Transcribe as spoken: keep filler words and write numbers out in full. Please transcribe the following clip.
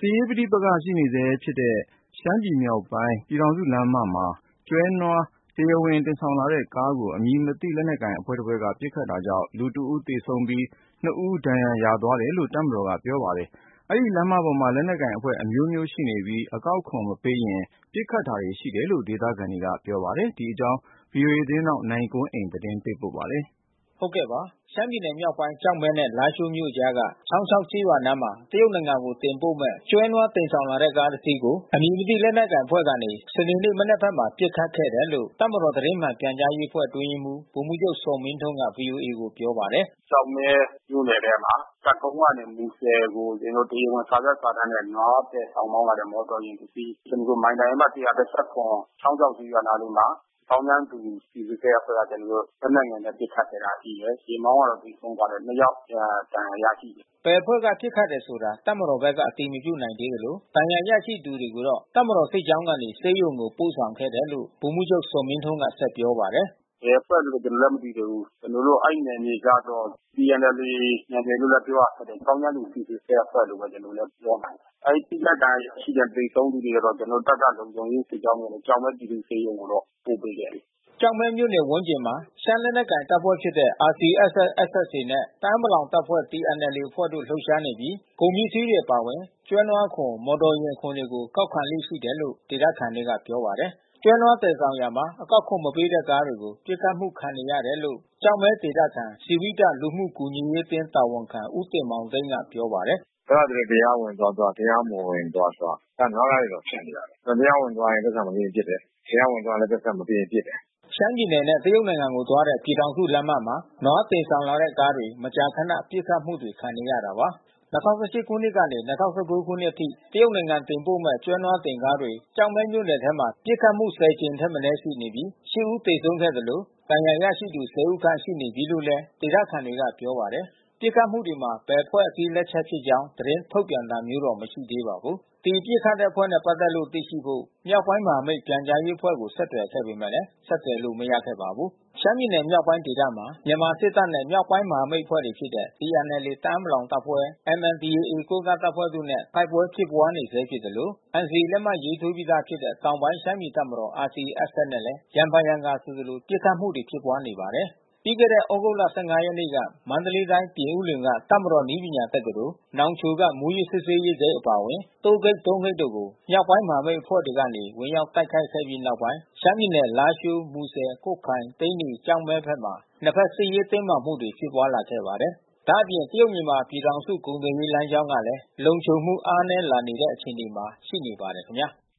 ရေးပဋိပက္ခရှိနေဆဲဖြစ်တဲ့ရှမ်းပြည်မြောက်ပိုင်းပြည်ထောင်စုလမ်းမမှာကျွဲနွားတရားဝင်တင်ဆောင်လာတဲ့ကားကိုအမည်မသိလက်နက်ကိုင်အဖွဲ့တစ်ဖွဲ့ကပစ်ခတ်တာကြောင့်လူတစ်ဦးသေဆုံးပြီးနှစ်ဦးဒဏ်ရာရသွားတယ်လို့တပ်မတော်ကပြောပါတယ်။အဲဒီလမ်းမပေါ်မှာလက်နက်ကိုင်အဖွဲ့အမျိုးမျိုးရှိနေပြီးအကောက်ခွန်မပေးရင်ပစ်ခတ်တာတွေရှိတယ်လို့ဒေသခံတွေကပြောပါတယ်။ဒီအကြောင်း ဗွီအိုအေသတင်းထောက်နိုင်ကွန်းအိန်သတင်းပေးပို့ထားပါတယ်။ဟုတ်ကဲ့ပါရှမ်းပြည်နယ်မြောက်ပိုင်းကျောက်မဲနဲ့လားရှိုးမြို့ကြားကချောင်းချောက်ကျေးရွာနားမှာတရုတ်နိုင်ငံကိုတင်ပို့မဲ့ကျွဲနွားတင်ဆောင်လာတဲ့ကားတစ်စီးကိုအမည်မသိလက်နက်ကိုင်အဖွဲ့ကနေစနေနေ့မနက်ဘက်မှာပစ်ခတ်ခဲ့တယ်လို့တပ်မတော်သတင်းမှန်ပြန်ကြားရေးအဖွဲ့အတွင်းရေးမှူးဗိုလ်မှူးချုပ်ဇော်မင်းထွန်းက ဗွီအိုအေကိုပြောပါတယ်။ကျောက်မဲမြို့နယ်ထဲမှာတပ်ကုန်းကနေမူဆယ်ကိုကျွန်တော်တရားဝင်စာရွက်စာတမ်းနဲ့နွားတဲ့ဆောင်မောင်းလာတဲ့မော်တော်ယာဉ်တစ်စီးကျွန်တော်တို့မိုင်တိုင်အမှတ်တစ်ရာတစ်ဆယ့်ခွန်ချောင်းချောက်ကျေးရွာနားလေးမှာပေါင်းတန်းသူစီစစ်တဲ့အဖွဲ့ကကျွန်တော်တို့လက်နက်ငယ်နဲ့ပစ်ခတ်ခဲ့တာရှိတယ်။ရေမောင်းကတော့ပြီးဆုံးသွားတယ်နှစ်ယောက်ဒဏ်ရာရရှိတယ်။ဘယ်အဖွဲ့ကပစ်ခတ်တယ်ဆိုတာတပ်မတော်ဘက်ကအတည်မပြုနိုင်သေးသလိုဒဏ်ရာရရှိသူတွေကိုတော့တပ်မတော်စစ်ကြောင်းကနေဆေးရုံကိုပို့ဆောင်ခဲ့တယ်လို့ဗိုလ်မှူးချုပ်ဇော်မင်းထွန်းကဆက်ပြောပါတယ်။ဘယ်အဖွဲ့လို့ကျွန်တော်လည်းမသိသေးဘူး။ကျွန်တော်တို့အဲ့နယ်မြေကတော့ ပီ အန် အယ်လ် အေ နယ်မြေလို့လည်းပြောရတယ်။ပေါင်းတန်းသူစီစစ်တဲ့အဖွဲ့လို့ပဲကျွန်တော်လည်းပြောနိုင်တယ်။အဲ့ဒီလက်တန်းရှိတဲ့သေဆုံးသူတွေကတော့ကျွန်တော်တပ်ကလုံခြုံရေးစစ်ကြောင်းတွေနဲ့ကြောင်မဲပြည်သူ့ဆေးရုံကိုတော့ပို့ပေးခဲ့တယ်။ကျောက်မဲမြို့နယ်ဝန်းကျင်မှာရှမ်းလက်နက်ကိုင်တပ်ဖွဲ့ဖြစ်တဲ့ အာရ် စီ အက်စ် အက်စ် အက်ဖ် အေ နဲ့တအာင်းပလောင်တပ်ဖွဲ့ တီ အန် အယ်လ် အေ အဖွဲ့တို့လှုပ်ရှားနေပြီးကုန်ပစ္စည်းတွေအပါဝင်ကျွဲနွားခွန်မော်တော်ယာဉ်ခွန်တွေကိုကောက်ခံလေ့ရှိတယ်လို့ဒေသခံတွေကပြောပါတယ်။ကျွဲနွားသယ်ဆောင်ရာမှာအကောက်ခွန်မပေးတဲ့ကားတွေကိုပစ်ခတ်မှုခံနေရတယ်လို့ကျောက်မဲဒေသခံစီဝိတလူမှုကူညီရေးအသင်းတာဝန်ခံဦးတင်မောင်သိန်းကပြောပါတယ်။အဲဒါတွေတရားဝင်သွားသွားတရားမဝင်သွားသွားအဲနွားကားတွေတော့ဖြစ်နေတာပဲ။တရားဝင်သွားရင်သက်သာမပေးရင်ပစ်တယ်။တရားဝင်သွားလည်းသက်သာမပေးရင်ပစ်တယ်။ရှမ်းပြည်နယ်နဲ့တရုတ်နိုင်ငံကိုသွားတဲ့ပြည်ထောင်စုလမ်းမမှာနွားတင်ဆောင်လာတဲ့ကားတွေမကြာခဏပစ်ခတ်မှုတွေခံနေရတာပါ။၂၀၁၈ခုနှစ်ကနေ၂၀၁၉ခုနှစ်အထိတရုတ်နိုင်ငံတင်ပို့မဲ့ကျွဲနွားတင်ကားတွေကျောက်မဲမြို့နယ်ထဲမှာပစ်ခတ်မှုဆယ်ကြိမ်ထက်မနည်းရှိနေပြီးရှစ်ဦးသေဆုံးခဲ့သလိုဒဏ်ရာရရှိသူဆယ်ဦးခန့်ရှိနေပြီလို့လည်းဒေသခံတွေကပြောပါတယ်။ပစ်ခတ်မှုတွေမှာဘယ်အဖွဲ့အစည်းလက်ချက်ဖြစ်ကြောင်းသတင်းထုတ်ပြန်တာမျိုးတော့မရှိသေးပါဘူး။ဒီပစ်ခတ်တဲ့အဖွဲ့နဲ့ပတ်သက်လို့သိရှိဖို့မြောက်ပိုင်းမဟာမိတ်ပြန်ကြားရေးအဖွဲ့ကိုဆက်သွယ်ခဲ့ပေမဲ့ဆက်သွယ်လို့မရခဲ့ပါဘူး။ရှမ်းပြည်နယ်မြောက်ပိုင်းဒေသမှာမြန်မာစစ်တပ်နဲ့မြောက်ပိုင်းမဟာမိတ်အဖွဲ့တွေဖြစ်တဲ့ တီ အန် အယ်လ် အေ တအာင်းပလောင်တပ်ဖွဲ့ အမ် အန် ဒီ အေ အေ ကိုးကန့်တပ်ဖွဲ့တို့နဲ့တိုက်ပွဲဖြစ်ပွါးနေဆဲဖြစ်သလို အန်စီအေ လက်မှတ်ရေးထိုးပြီးသားဖြစ်တဲ့တောင်ပိုင်းရှမ်းပြည်တပ်မတော် အာရ် စီ အက်စ် အက်ဖ် နဲ့လည်းရံဖန်ရံခါဆိုသလိုပစ်ခတ်မှုတွေဖြစ်ပွါးနေပါတယ်။ ပြီးခဲ့တဲ့သြဂုတ်လ ၁၅ ရက်နေ့က မန္တလေးတိုင်းပြင်ဦးလွင်ကတပ်မတော်နည်းပညာတက္ကသိုလ် နောင်ချိုကမူးယစ်စစ်ဆေးရေးဂိတ်အပါဝင်တိုးဂိတ် သုံး ဂိတ်တို့ကိုမြောက်ပိုင်းမဟာမိတ်အဖွဲ့တွေကနေဝင်ရောက်တိုက်ခိုက်ခဲ့ပြီးနောက်ပိုင်းရှမ်းပြည်နယ်လားရှိုးမူဆယ်ကွတ်ခိုင်သိန္နီကျောက်မဲဘက်မှာနှစ်ဘက်စစ်ရေးတင်းမာမှုတွေဖြစ်ပွါးလာခဲ့ပါတယ်။ဒါ့အပြင်တရုတ်မြန်မာပြည်ထောင်စုကုန်သွယ်ရေးလမ်းကြောင်းကလည်းလုံခြုံမှုအားနည်းလာနေတဲ့အခြေအနေမှာရှိနေပါတယ်ခင်ဗျာ။